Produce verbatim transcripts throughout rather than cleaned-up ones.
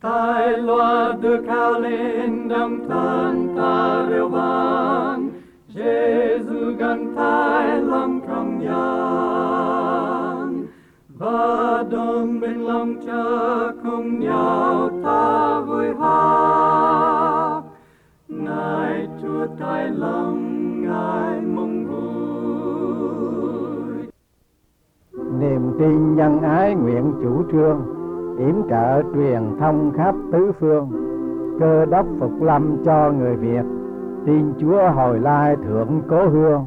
Tai loa được cao lên đồng thân ta reo vang, Giêsu gần tai lòng trong gian, và đồng bên lòng cha cùng nhau ta vui hát. Ngài Chúa tai lòng, Ngài mong vui. Niềm tin nhân ái nguyện chủ trương, yểm trợ truyền thông khắp tứ phương. Cơ đốc phục lâm cho người Việt, tin Chúa hồi lai thượng cố hương.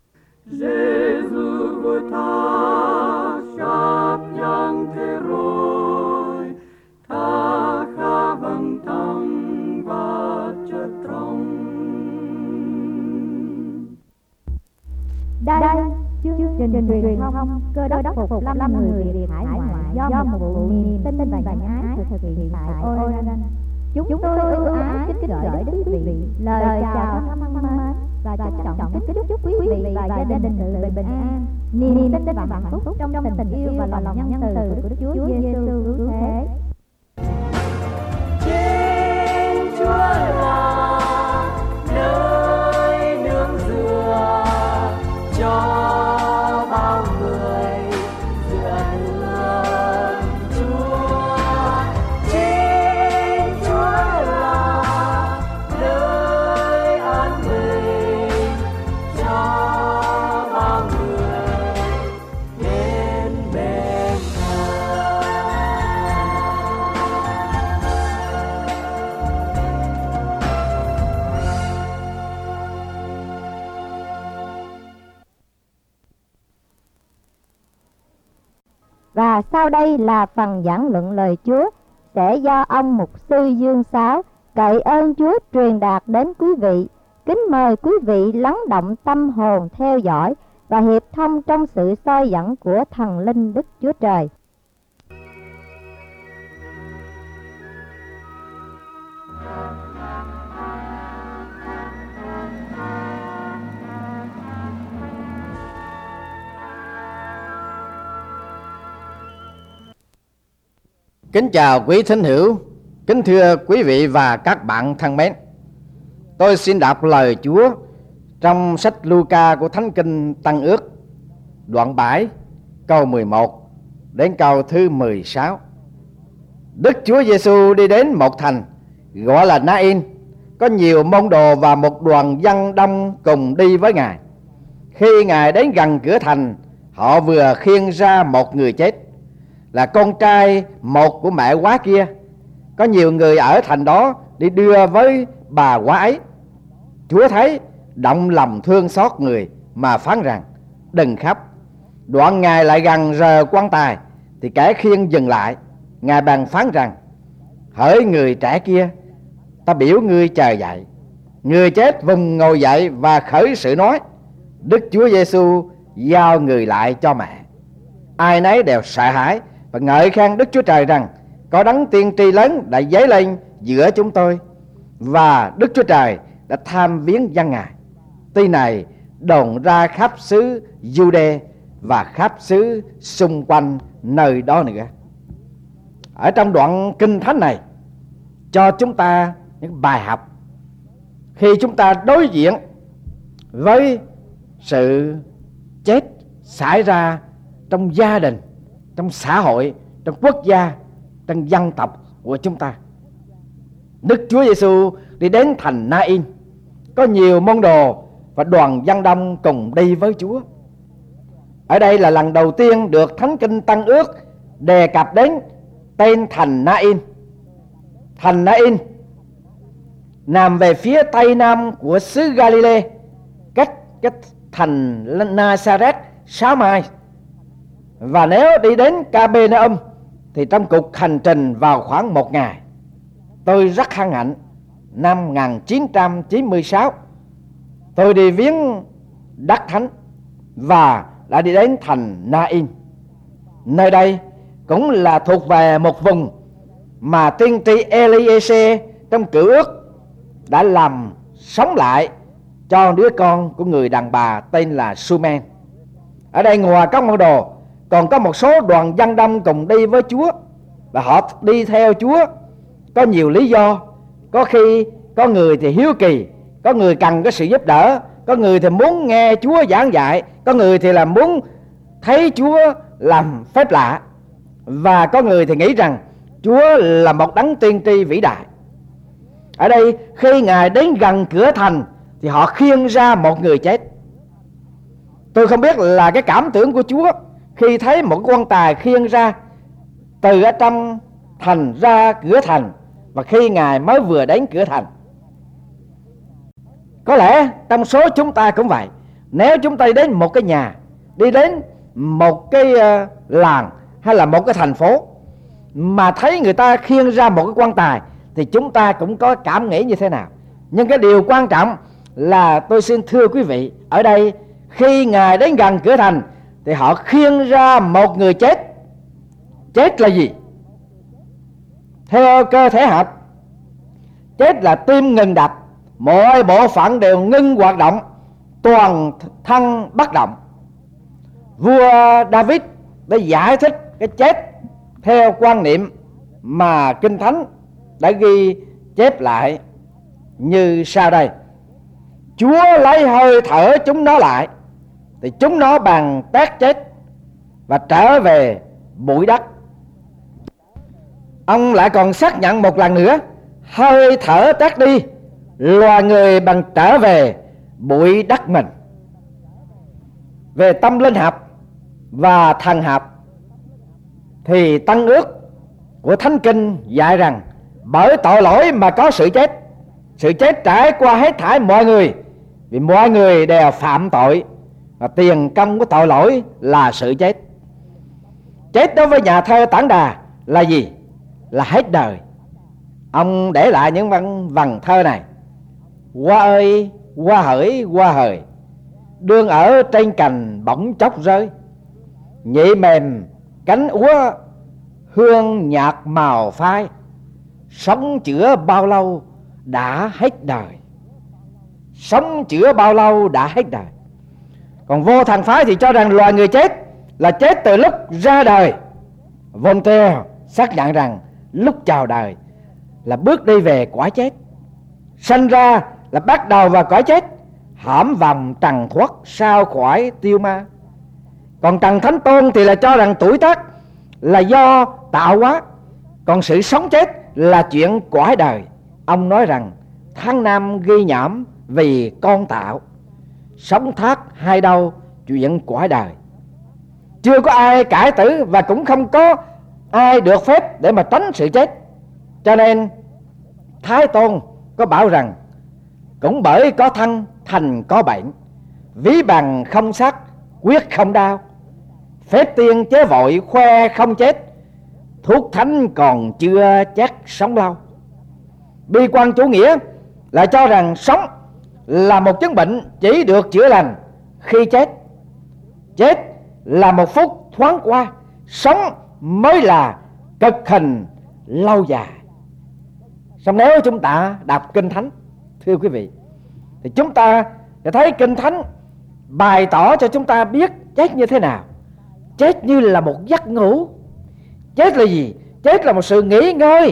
Giêsu vui tha sắp giang thế rồi, tha khá vâng tâm và chất trong. Đây chương trình truyền thông Cơ đốc phục lâm người Việt hải ngoại do một vụ niềm tin và nhân ái được thực hiện tại Oregon. Chúng tôi ưu ái kính gửi đến quý vị lời chào thân mến và trân trọng kính chúc quý vị và gia đình sự bình an, niềm tin và hạnh phúc trong tình yêu và lòng nhân từ của Đức Chúa Giêsu cứu thế. Trên Chúa là nơi nương dựa cho bao người dựa nương Chúa. Trên Chúa là nơi an bình cho bao người đến bên Ngài. Và sau đây là phần giảng luận lời Chúa sẽ do ông mục sư Dương Sáo cậy ơn Chúa truyền đạt đến quý vị. Kính mời quý vị lắng động tâm hồn theo dõi và hiệp thông trong sự soi dẫn của thần linh Đức Chúa Trời. Kính chào quý thính hữu, kính thưa quý vị và các bạn thân mến. Tôi xin đọc lời Chúa trong sách Luca của Thánh Kinh Tân Ước, đoạn bảy, câu mười một đến câu thứ mười sáu. Đức Chúa Giêsu đi đến một thành gọi là Na-in, có nhiều môn đồ và một đoàn dân đông cùng đi với Ngài. Khi Ngài đến gần cửa thành, họ vừa khiêng ra một người chết, là con trai một của mẹ quá kia. Có nhiều người ở thành đó đi đưa với bà quá ấy. Chúa thấy động lòng thương xót người mà phán rằng: đừng khóc. Đoạn Ngài lại gần rờ quan tài thì kẻ khiêng dừng lại. Ngài bèn phán rằng: hỡi người trẻ kia, ta biểu ngươi chờ dậy. Người chết vùng ngồi dậy và khởi sự nói. Đức Chúa Giêsu giao người lại cho mẹ. Ai nấy đều sợ hãi và ngợi khen Đức Chúa Trời rằng có đấng tiên tri lớn đã dấy lên giữa chúng tôi, và Đức Chúa Trời đã tham viếng dân Ngài. Tin này đồn ra khắp xứ Giu-đê và khắp xứ xung quanh nơi đó nữa. Ở trong đoạn kinh thánh này cho chúng ta những bài học khi chúng ta đối diện với sự chết xảy ra trong gia đình, trong xã hội, trong quốc gia, trong dân tộc của chúng ta. Đức Chúa Giêsu đi đến thành Na-in, có nhiều môn đồ và đoàn dân đông cùng đi với Chúa. Ở đây là lần đầu tiên được Thánh Kinh Tân Ước đề cập đến tên thành Na-in. Thành Na-in nằm về phía tây nam của xứ Galilee, cách cái thành Nazareth sáu mai. Và nếu đi đến Capernaum thì trong cuộc hành trình vào khoảng một ngày. Tôi rất hân hạnh, năm một nghìn chín trăm chín mươi sáu tôi đi viếng đất thánh và đã đi đến thành Na-in. Nơi đây cũng là thuộc về một vùng mà tiên tri Eliezer trong Cựu Ước đã làm sống lại cho đứa con của người đàn bà tên là Sumen. Ở đây ngoài các môn đồ còn có một số đoàn dân đông cùng đi với Chúa, và họ đi theo Chúa có nhiều lý do. Có khi có người thì hiếu kỳ, có người cần có sự giúp đỡ, có người thì muốn nghe Chúa giảng dạy, có người thì là muốn thấy Chúa làm phép lạ, và có người thì nghĩ rằng Chúa là một đấng tiên tri vĩ đại. Ở đây khi Ngài đến gần cửa thành thì họ khiêng ra một người chết. Tôi không biết là cái cảm tưởng của Chúa khi thấy một quan tài khiêng ra từ ở trong thành ra cửa thành, và khi Ngài mới vừa đến cửa thành. Có lẽ trong số chúng ta cũng vậy. Nếu chúng ta đến một cái nhà, đi đến một cái uh, làng hay là một cái thành phố mà thấy người ta khiêng ra một cái quan tài, thì chúng ta cũng có cảm nghĩ như thế nào. Nhưng cái điều quan trọng là tôi xin thưa quý vị, ở đây khi Ngài đến gần cửa thành thì họ khiêng ra một người chết. Chết là gì? Theo cơ thể học, chết là tim ngừng đập, mọi bộ phận đều ngưng hoạt động, toàn thân bất động. Vua David đã giải thích cái chết theo quan niệm mà Kinh Thánh đã ghi chép lại như sau đây: Chúa lấy hơi thở chúng nó lại, thì chúng nó bằng tát chết và trở về bụi đất. Ông lại còn xác nhận một lần nữa: hơi thở tát đi, loài người bằng trở về bụi đất mình. Về tâm linh học và thần học thì Tân Ước của Thánh Kinh dạy rằng bởi tội lỗi mà có sự chết. Sự chết trải qua hết thảy mọi người, vì mọi người đều phạm tội, và tiền công của tội lỗi là sự chết. Chết đối với nhà thơ Tản Đà là gì? Là hết đời. Ông để lại những văn vần thơ này: hoa ơi hoa hỡi hoa hời, đương ở trên cành bỗng chốc rơi, nhị mềm cánh úa hương nhạt màu phai, sống chữa bao lâu đã hết đời. Sống chữa bao lâu đã hết đời. Còn vô thần phái thì cho rằng loài người chết là chết từ lúc ra đời. Voltaire xác nhận rằng lúc chào đời là bước đi về cõi chết. Sanh ra là bắt đầu vào cõi chết, hãm vòng trần thoát sao khỏi tiêu ma. Còn Trần Thánh Tôn thì là cho rằng tuổi tác là do tạo hóa, còn sự sống chết là chuyện cõi đời. Ông nói rằng tháng năm ghi nhẩm vì con tạo, sống thác hai đâu chuyện cõi đời. Chưa có ai cải tử và cũng không có ai được phép để mà tránh sự chết. Cho nên Thái Tôn có bảo rằng cũng bởi có thân thành có bệnh, ví bằng không sắc quyết không đau, phép tiên chế vội khoe không chết, thuốc thánh còn chưa chắc sống lâu. Bi quan chủ nghĩa là cho rằng sống là một chứng bệnh chỉ được chữa lành khi chết. Chết là một phút thoáng qua, sống mới là cực hình lâu dài. Xong nếu chúng ta đọc Kinh Thánh, thưa quý vị, thì chúng ta sẽ thấy Kinh Thánh bày tỏ cho chúng ta biết chết như thế nào. Chết như là một giấc ngủ. Chết là gì? Chết là một sự nghỉ ngơi.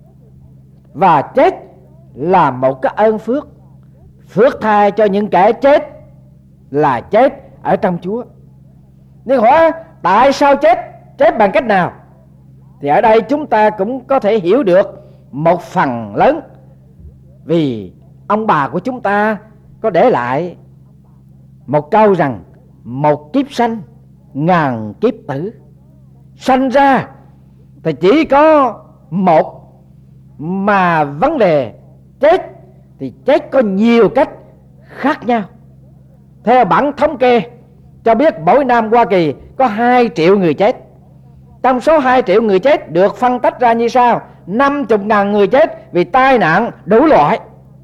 Và chết là một cái ơn phước. Phước thay cho những kẻ chết là chết ở trong Chúa. Nhưng hỏi tại sao chết? Chết bằng cách nào? Thì ở đây chúng ta cũng có thể hiểu được một phần lớn. Vì ông bà của chúng ta có để lại một câu rằng một kiếp sanh ngàn kiếp tử. Sanh ra thì chỉ có một, mà vấn đề chết thì chết có nhiều cách khác nhau. Theo bản thống kê cho biết mỗi năm Hoa Kỳ có hai triệu người chết. Trong số hai triệu người chết được phân tách ra như sau: năm mươi ngàn người chết vì tai nạn đủ loại,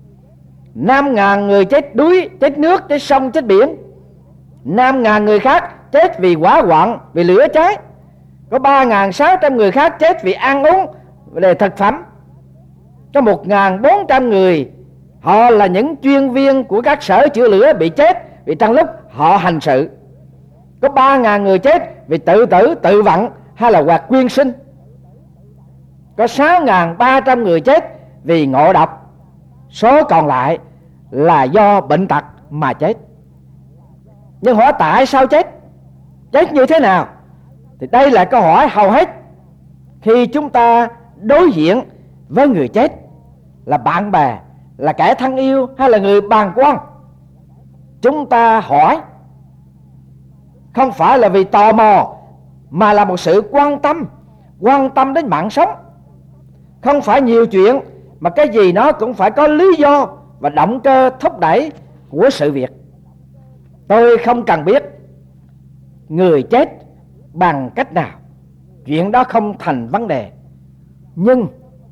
năm ngàn người chết đuối, chết nước, chết sông, chết biển, năm ngàn người khác chết vì hỏa hoạn, vì lửa cháy, có ba ngàn sáu trăm người khác chết vì ăn uống về thực phẩm, có một ngàn bốn trăm người họ là những chuyên viên của các sở chữa lửa bị chết vì trong lúc họ hành sự, có ba ngàn người chết vì tự tử, tự vận hay là hoặc quyên sinh, có sáu nghìn ba trăm người chết vì ngộ độc, số còn lại là do bệnh tật mà chết. Nhưng hỏi tại sao chết? Chết như thế nào? Thì đây là câu hỏi hầu hết khi chúng ta đối diện với người chết, là bạn bè, là kẻ thân yêu hay là người bàng quan. Chúng ta hỏi không phải là vì tò mò, mà là một sự quan tâm, quan tâm đến mạng sống. Không phải nhiều chuyện, mà cái gì nó cũng phải có lý do và động cơ thúc đẩy của sự việc. Tôi không cần biết người chết bằng cách nào, chuyện đó không thành vấn đề. Nhưng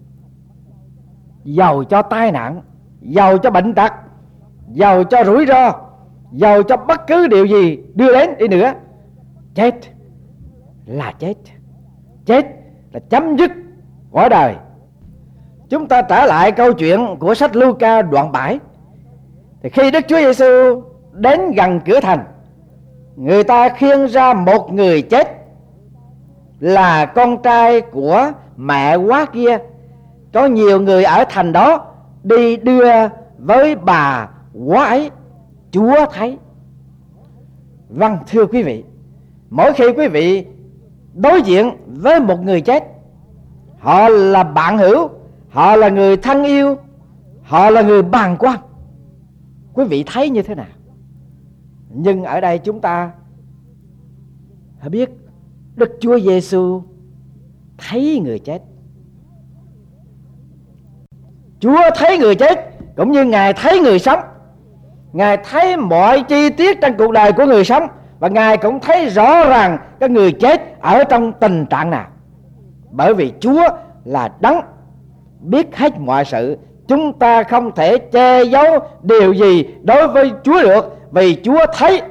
dầu cho tai nạn, dầu cho bệnh tật, dầu cho rủi ro, dầu cho bất cứ điều gì đưa đến đi nữa, chết là chết. Chết là chấm dứt cõi đời. Chúng ta trở lại câu chuyện của sách Luca đoạn bảy. Thì khi Đức Chúa Giêsu đến gần cửa thành, người ta khiêng ra một người chết, là con trai của mẹ quá kia. Có nhiều người ở thành đó đi đưa với bà quá ấy. Chúa thấy. Vâng, thưa quý vị, mỗi khi quý vị đối diện với một người chết, họ là bạn hữu, họ là người thân yêu, họ là người bàng quan, quý vị thấy như thế nào? Nhưng ở đây chúng ta hãy biết Đức Chúa Giêsu thấy người chết. Chúa thấy người chết cũng như Ngài thấy người sống. Ngài thấy mọi chi tiết trong cuộc đời của người sống, và Ngài cũng thấy rõ ràng cái người chết ở trong tình trạng nào. Bởi vì Chúa là đấng biết hết mọi sự. Chúng ta không thể che giấu điều gì đối với Chúa được, vì Chúa thấy.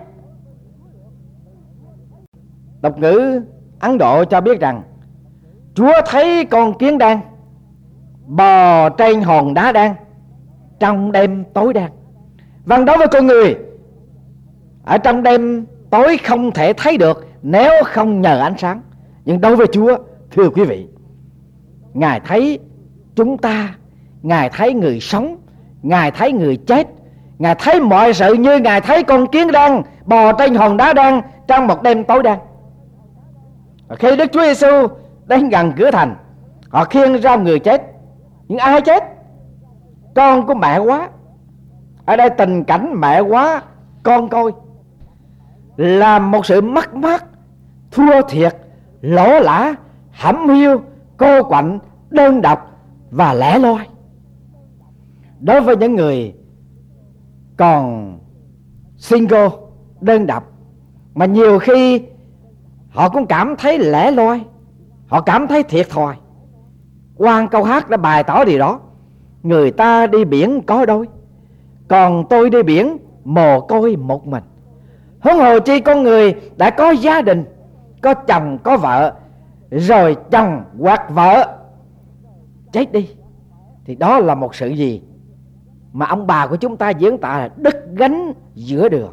Tục ngữ Ấn Độ cho biết rằng Chúa thấy con kiến đen bò trên hòn đá đen trong đêm tối đen. Vâng, đối với con người, ở trong đêm tối không thể thấy được nếu không nhờ ánh sáng. Nhưng đối với Chúa, thưa quý vị, Ngài thấy chúng ta, Ngài thấy người sống, Ngài thấy người chết, Ngài thấy mọi sự như Ngài thấy con kiến đen bò trên hòn đá đen trong một đêm tối đen. Khi Đức Chúa Giêsu đến gần cửa thành, họ khiêng ra người chết. Nhưng ai chết? Con của mẹ quá. Ở đây tình cảnh mẹ quá con coi là một sự mất mát, thua thiệt, lỗ lã, hẩm hiu, cô quạnh, đơn độc và lẻ loi. Đối với những người còn single, đơn độc, mà nhiều khi họ cũng cảm thấy lẻ loi, họ cảm thấy thiệt thòi. Quan câu hát đã bày tỏ điều đó. Người ta đi biển có đôi, còn tôi đi biển mồ côi một mình. Huống hồ chi con người đã có gia đình, có chồng có vợ, rồi chồng hoặc vợ chết đi, thì đó là một sự gì mà ông bà của chúng ta diễn tả là đứt gánh giữa đường.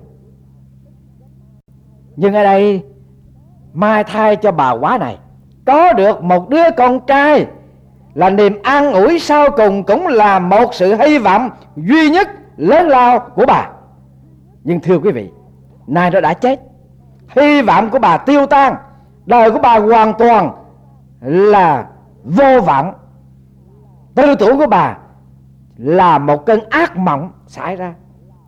Nhưng ở đây mai thay cho bà quá này có được một đứa con trai, là niềm an ủi sau cùng, cũng là một sự hy vọng duy nhất lớn lao của bà. Nhưng thưa quý vị, nay nó đã chết, hy vọng của bà tiêu tan, đời của bà hoàn toàn là vô vọng. Tư tưởng của bà là một cơn ác mộng xảy ra.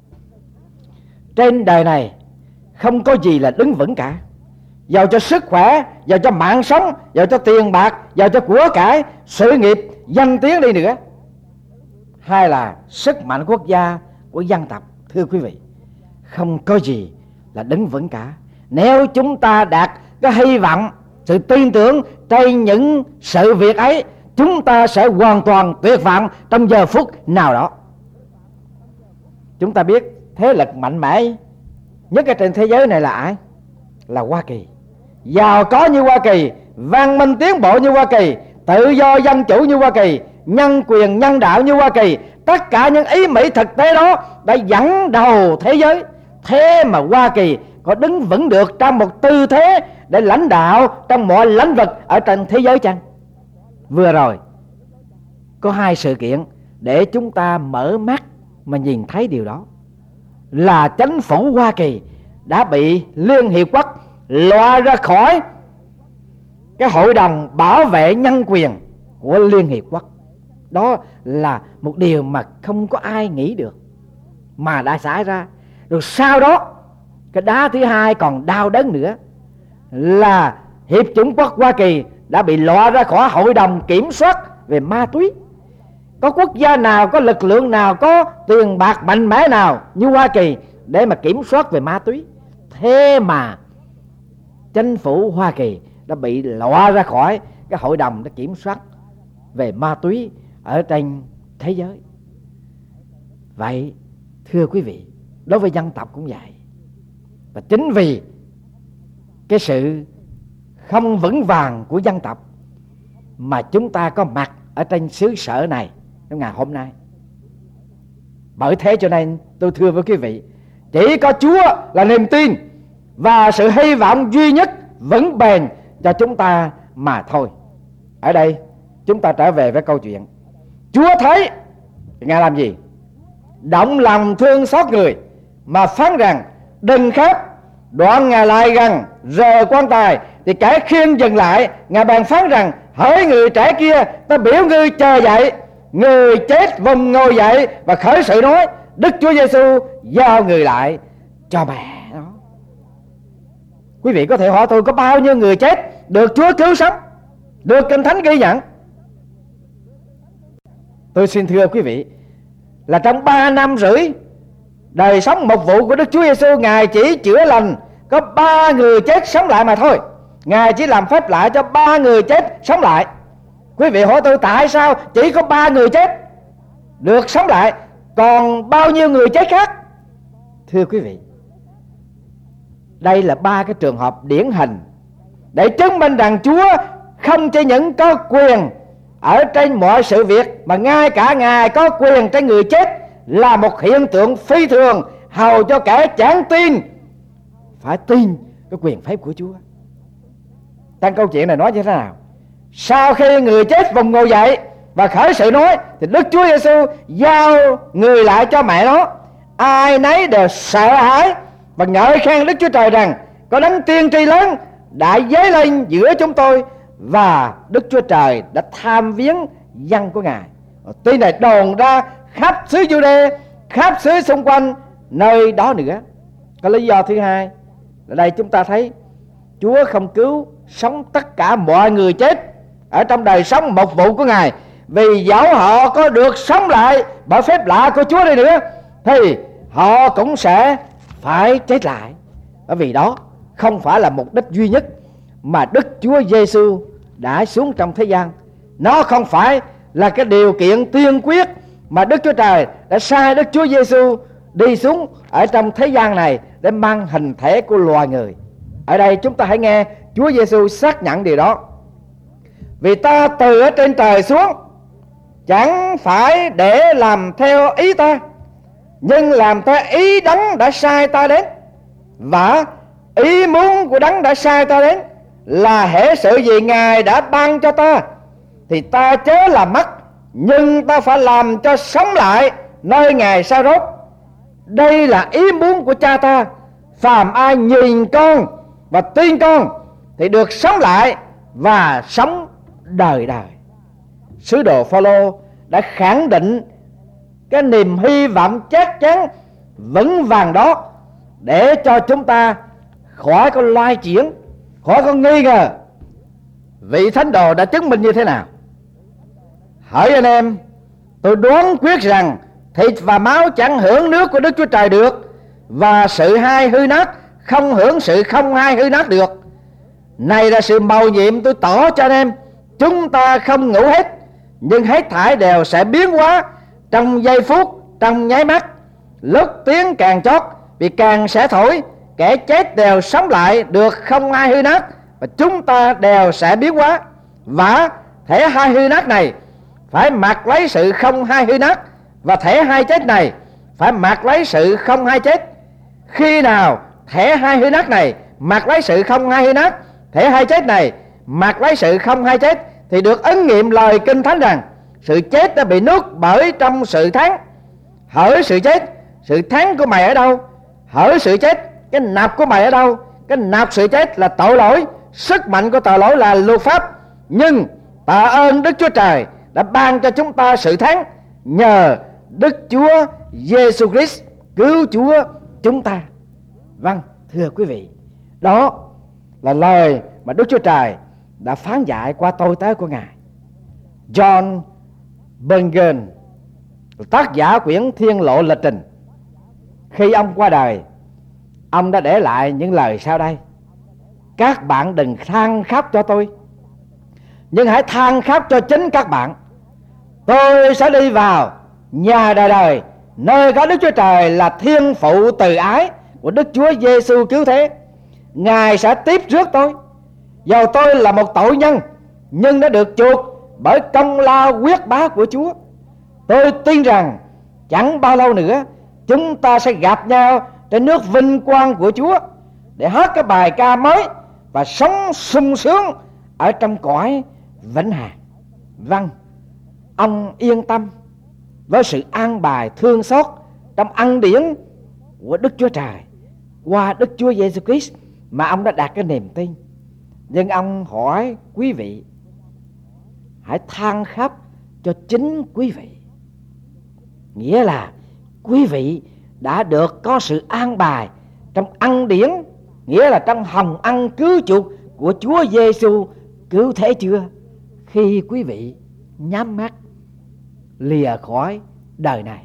Trên đời này không có gì là đứng vững cả. Giàu cho sức khỏe, giàu cho mạng sống, giàu cho tiền bạc, giàu cho của cải, sự nghiệp, danh tiếng đi nữa, hay là sức mạnh quốc gia của dân tộc, thưa quý vị, không có gì là đứng vững cả. Nếu chúng ta đạt cái hy vọng, sự tin tưởng trên những sự việc ấy, chúng ta sẽ hoàn toàn tuyệt vọng trong giờ phút nào đó. Chúng ta biết thế lực mạnh mẽ nhất ở trên thế giới này là ai? Là Hoa Kỳ. Giàu có như Hoa Kỳ, văn minh tiến bộ như Hoa Kỳ, tự do dân chủ như Hoa Kỳ, nhân quyền nhân đạo như Hoa Kỳ, tất cả những ý mỹ thực tế đó đã dẫn đầu thế giới. Thế mà Hoa Kỳ có đứng vững được trong một tư thế để lãnh đạo trong mọi lĩnh vực ở trên thế giới chăng? Vừa rồi có hai sự kiện để chúng ta mở mắt mà nhìn thấy điều đó. Là chính phủ Hoa Kỳ đã bị Liên Hiệp Quốc loại ra khỏi cái hội đồng bảo vệ nhân quyền của Liên Hiệp Quốc. Đó là một điều mà không có ai nghĩ được mà đã xảy ra. Rồi sau đó cái đá thứ hai còn đau đớn nữa là Hiệp chủng quốc Hoa Kỳ đã bị loại ra khỏi hội đồng kiểm soát về ma túy. Có quốc gia nào, có lực lượng nào, có tiền bạc mạnh mẽ nào như Hoa Kỳ để mà kiểm soát về ma túy? Thế mà chính phủ Hoa Kỳ đã bị loại ra khỏi cái hội đồng để kiểm soát về ma túy ở trên thế giới. Vậy thưa quý vị, đối với dân tộc cũng vậy. Và chính vì cái sự không vững vàng của dân tộc mà chúng ta có mặt ở trên xứ sở này trong ngày hôm nay. Bởi thế cho nên tôi thưa với quý vị, chỉ có Chúa là niềm tin và sự hy vọng duy nhất vững bền cho chúng ta mà thôi. Ở đây chúng ta trở về với câu chuyện. Chúa thấy Ngài làm gì? Động lòng thương xót người mà phán rằng đừng khép. Đoạn Ngài lại gần rờ quan tài thì kẻ khiêng dừng lại. Ngài bèn phán rằng hỡi người trẻ kia, ta biểu ngươi chờ dậy. Người chết vùng ngồi dậy và khởi sự nói Đức Chúa Giêsu giao người lại cho mẹ đó. Quý vị có thể hỏi tôi, có bao nhiêu người chết được Chúa cứu sống, được Kinh Thánh ghi nhận? Tôi xin thưa quý vị là trong ba năm rưỡi đời sống mục vụ của Đức Chúa Giêsu, Ngài chỉ chữa lành có ba người chết sống lại mà thôi. Ngài chỉ làm phép lạ cho ba người chết sống lại. Quý vị hỏi tôi tại sao chỉ có ba người chết được sống lại, còn bao nhiêu người chết khác? Thưa quý vị, đây là ba cái trường hợp điển hình để chứng minh rằng Chúa không chỉ những có quyền ở trên mọi sự việc, mà ngay cả Ngài có quyền trên người chết, là một hiện tượng phi thường, hầu cho kẻ chẳng tin phải tin cái quyền phép của Chúa. Trong câu chuyện này nói như thế nào? Sau khi người chết vùng ngồi dậy và khởi sự nói thì Đức Chúa Giêsu giao người lại cho mẹ nó. Ai nấy đều sợ hãi và ngợi khen Đức Chúa Trời rằng có đấng tiên tri lớn đã dấy lên giữa chúng tôi, và Đức Chúa Trời đã tham viếng dân của Ngài. Tin này đồn ra khắp xứ Giu-đê, khắp xứ xung quanh nơi đó nữa. Cái lý do thứ hai là đây chúng ta thấy Chúa không cứu sống tất cả mọi người chết ở trong đời sống mục vụ của Ngài, vì dẫu họ có được sống lại bởi phép lạ của Chúa đi nữa thì họ cũng sẽ phải chết lại. Bởi vì đó không phải là mục đích duy nhất mà Đức Chúa Giêsu đã xuống trong thế gian. Nó không phải là cái điều kiện tiên quyết mà Đức Chúa Trời đã sai Đức Chúa Giêsu đi xuống ở trong thế gian này để mang hình thể của loài người. Ở đây chúng ta hãy nghe Chúa Giêsu xác nhận điều đó. Vì ta từ ở trên trời xuống chẳng phải để làm theo ý ta, nhưng làm theo ý đấng đã sai ta đến. Và ý muốn của đấng đã sai ta đến là hễ sự gì Ngài đã ban cho ta thì ta chớ làm mất, nhưng ta phải làm cho sống lại nơi Ngài sai rốt. Đây là ý muốn của Cha ta. Phàm ai nhìn con và tin con thì được sống lại và sống đời đời. Sứ đồ Phao-lô đã khẳng định cái niềm hy vọng chắc chắn vững vàng đó để cho chúng ta khỏi có loay chuyển, khỏi có nghi ngờ. Vị thánh đồ đã chứng minh như thế nào? Hỡi anh em, tôi đoán quyết rằng thịt và máu chẳng hưởng nước của Đức Chúa Trời được, và sự hai hư nát không hưởng sự không hai hư nát được. Này là sự mầu nhiệm tôi tỏ cho anh em. Chúng ta không ngủ hết, nhưng hết thảy đều sẽ biến hóa trong giây phút, trong nháy mắt. Lúc tiếng càng chót, vì càng sẽ thổi, kẻ chết đều sống lại được không hai hư nát, và chúng ta đều sẽ biến hóa. Và thể hai hư nát này phải mặc lấy sự không hai hư nát, và thể hai chết này phải mặc lấy sự không hai chết. Khi nào thể hai hư nát này mặc lấy sự không hai hư nát, thể hai chết này mặc lấy sự không hai chết, thì được ứng nghiệm lời Kinh Thánh rằng Sự chết đã bị nuốt bởi trong sự thắng. Hỡi sự chết, sự thắng của mày ở đâu? Hỡi sự chết, cái nạp của mày ở đâu? Cái nạp sự chết là tội lỗi, sức mạnh của tội lỗi là luật pháp. Nhưng tạ ơn Đức Chúa Trời đã ban cho chúng ta sự thắng nhờ Đức Chúa Giêsu Christ cứu Chúa chúng ta. Vâng, thưa quý vị, đó là lời mà Đức Chúa Trời đã phán dạy qua tôi tớ của Ngài John Bunyan, tác giả quyển Thiên Lộ Lịch Trình. Khi ông qua đời, ông đã để lại những lời sau đây: các bạn đừng than khóc cho tôi, nhưng hãy than khóc cho chính các bạn. Tôi sẽ đi vào nhà đời đời, nơi có Đức Chúa Trời là thiên phụ từ ái của Đức Chúa Giêsu cứu thế. Ngài sẽ tiếp rước tôi. Dầu tôi là một tội nhân, nhưng đã được chuộc bởi công lao quyết bá của Chúa. Tôi tin rằng chẳng bao lâu nữa chúng ta sẽ gặp nhau trên nước vinh quang của Chúa để hát cái bài ca mới và sống sung sướng ở trong cõi vĩnh hằng. Vâng, ông yên tâm với sự an bài thương xót trong ân điển của Đức Chúa Trời qua Đức Chúa Giêsu Christ mà ông đã đặt cái niềm tin. Nhưng ông hỏi quý vị, hãy than khóc cho chính quý vị. Nghĩa là quý vị đã được có sự an bài trong ân điển, nghĩa là trong hồng ân cứu chuộc của Chúa Giêsu cứu thế chưa? Khi quý vị nhắm mắt lìa khỏi đời này,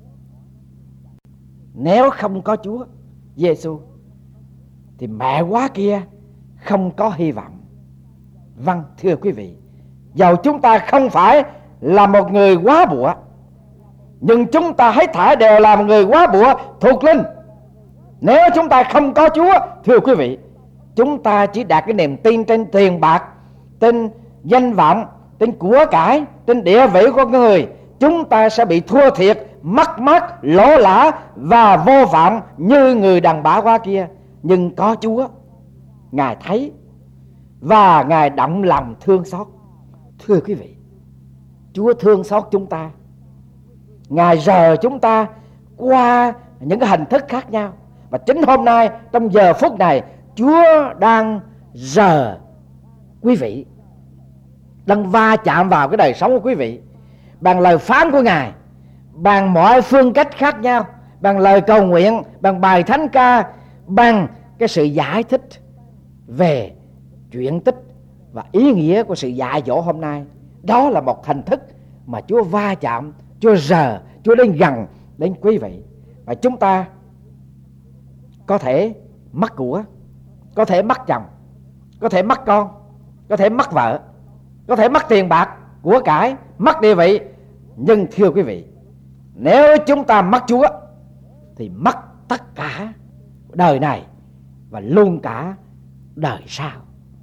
nếu không có Chúa Giêsu thì mẹ quá kia không có hy vọng. Vâng, thưa quý vị, dầu chúng ta không phải là một người quá bụa, nhưng chúng ta hết thảy đều là một người quá bụa thuộc linh. Nếu chúng ta không có Chúa, thưa quý vị, chúng ta chỉ đặt cái niềm tin trên tiền bạc, trên danh vọng, trên của cải, trên địa vị của người, chúng ta sẽ bị thua thiệt, mất mát, lỗ lã và vô vọng như người đàn bà quá kia. Nhưng có Chúa, Ngài thấy và Ngài động lòng thương xót. Thưa quý vị, Chúa thương xót chúng ta. Ngài rờ chúng ta qua những cái hình thức khác nhau. Và chính hôm nay, trong giờ phút này, Chúa đang rờ quý vị, đang va chạm vào cái đời sống của quý vị bằng lời phán của Ngài, bằng mọi phương cách khác nhau, bằng lời cầu nguyện, bằng bài thánh ca, bằng cái sự giải thích về chuyện tích và ý nghĩa của sự dạy dỗ hôm nay. Đó là một hình thức mà Chúa va chạm, Chúa rờ, Chúa đến gần đến quý vị. Và chúng ta có thể mất của, có thể mất chồng, có thể mất con, có thể mất vợ, có thể mất tiền bạc, của cải, mất địa vị. Nhưng thưa quý vị, nếu chúng ta mất Chúa thì mất tất cả đời này và luôn cả đời sau.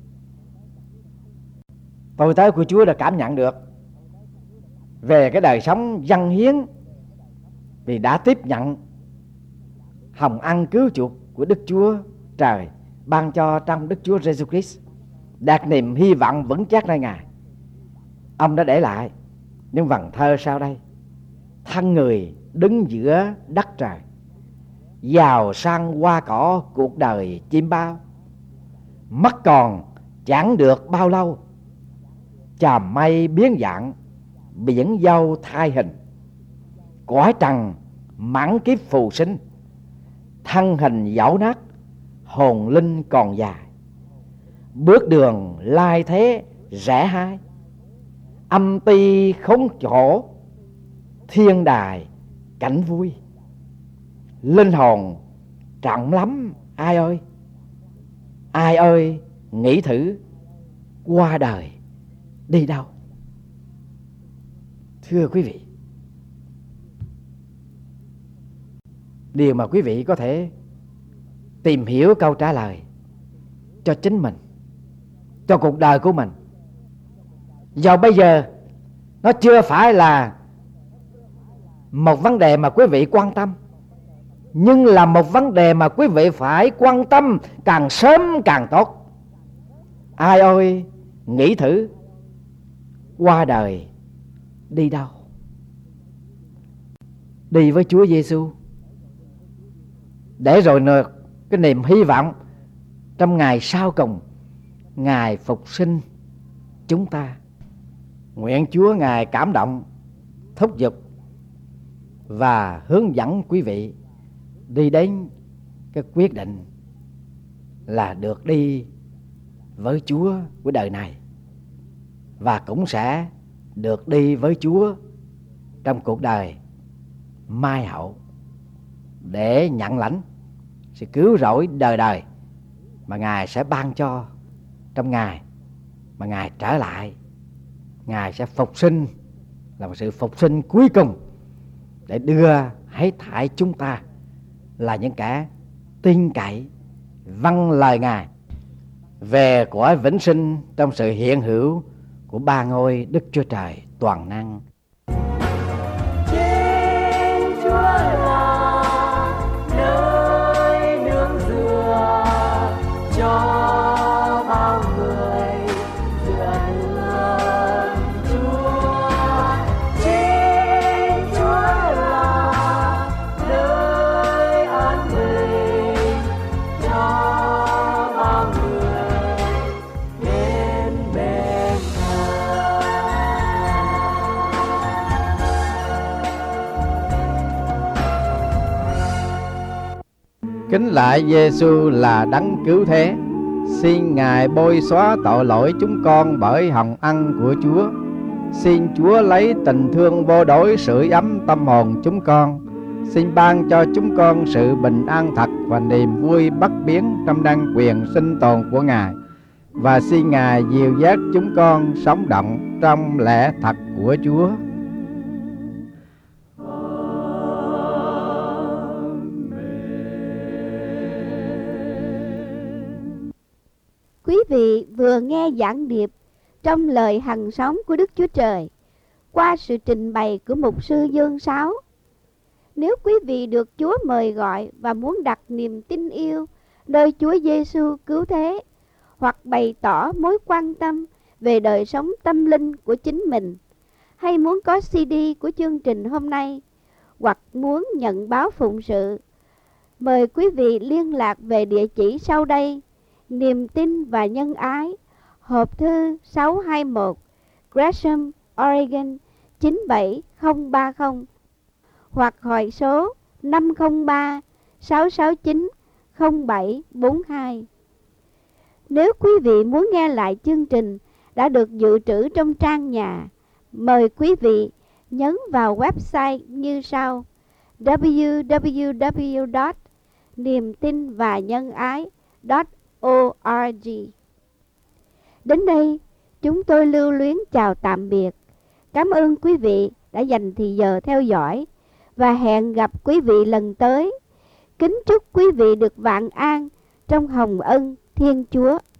Tôi tới của Chúa đã cảm nhận được về cái đời sống dâng hiến vì đã tiếp nhận hồng ân cứu chuộc của Đức Chúa Trời ban cho trong Đức Chúa Giêsu Christ, đạt niềm hy vọng vững chắc nơi Ngài. Ông đã để lại những vần thơ sau đây: thân người đứng giữa đất trời, giàu sang hoa cỏ cuộc đời chim bao, mất còn chẳng được bao lâu, chòm mây biến dạng, biển dâu thay hình, cõi trần mãn kiếp phù sinh, thân hình dẫu nát, hồn linh còn dài, bước đường lai thế rẽ hai, âm ti khốn khổ, thiên đài cảnh vui, linh hồn trọng lắm ai ơi, ai ơi nghĩ thử qua đời đi đâu. Thưa quý vị, điều mà quý vị có thể tìm hiểu câu trả lời cho chính mình, cho cuộc đời của mình, dầu bây giờ nó chưa phải là một vấn đề mà quý vị quan tâm, nhưng là một vấn đề mà quý vị phải quan tâm càng sớm càng tốt. Ai ơi nghĩ thử qua đời đi đâu? Đi với Chúa Giêsu, để rồi nợ cái niềm hy vọng trong ngày sau cùng, Ngài phục sinh chúng ta. Nguyện Chúa Ngài cảm động, thúc giục và hướng dẫn quý vị đi đến cái quyết định là được đi với Chúa của đời này, và cũng sẽ được đi với Chúa trong cuộc đời mai hậu, để nhận lãnh sự cứu rỗi đời đời mà Ngài sẽ ban cho trong ngày mà Ngài trở lại. Ngài sẽ phục sinh, là một sự phục sinh cuối cùng, để đưa hết thảy chúng ta là những kẻ tin cậy vâng lời Ngài về cõi vĩnh sinh trong sự hiện hữu của ba ngôi Đức Chúa Trời toàn năng. Chính Chúa là nơi nương dựa cho bao người dựa nương Chúa. Chính Chúa là nơi an bình cho bao người đến bên Kính lạy Giêsu là đấng cứu thế, xin Ngài bôi xóa tội lỗi chúng con bởi hồng ân của Chúa. Xin Chúa lấy tình thương vô đối sưởi ấm tâm hồn chúng con. Xin ban cho chúng con sự bình an thật và niềm vui bất biến trong năng quyền sinh tồn của Ngài. Và xin Ngài dìu dắt chúng con sống động trong lẽ thật của Chúa. Quý vị vừa nghe giảng điệp trong lời hằng sống của Đức Chúa Trời qua sự trình bày của mục sư Dương Sáu. Nếu quý vị được Chúa mời gọi và muốn đặt niềm tin yêu nơi Chúa Giêsu cứu thế, hoặc bày tỏ mối quan tâm về đời sống tâm linh của chính mình, hay muốn có xê đê của chương trình hôm nay, hoặc muốn nhận báo phụng sự, mời quý vị liên lạc về địa chỉ sau đây: Niềm tin và nhân ái, hộp thư sáu hai mốt, Gresham, Oregon chín bảy không ba không, hoặc hỏi số năm không ba sáu sáu chín không bảy bốn hai. Nếu quý vị muốn nghe lại chương trình đã được dự trữ trong trang nhà, mời quý vị nhấn vào website như sau: w w w chấm niềm tin và nhân ái chấm org. Đến đây, chúng tôi lưu luyến chào tạm biệt. Cảm ơn quý vị đã dành thời giờ theo dõi, và hẹn gặp quý vị lần tới. Kính chúc quý vị được vạn an trong hồng ân Thiên Chúa.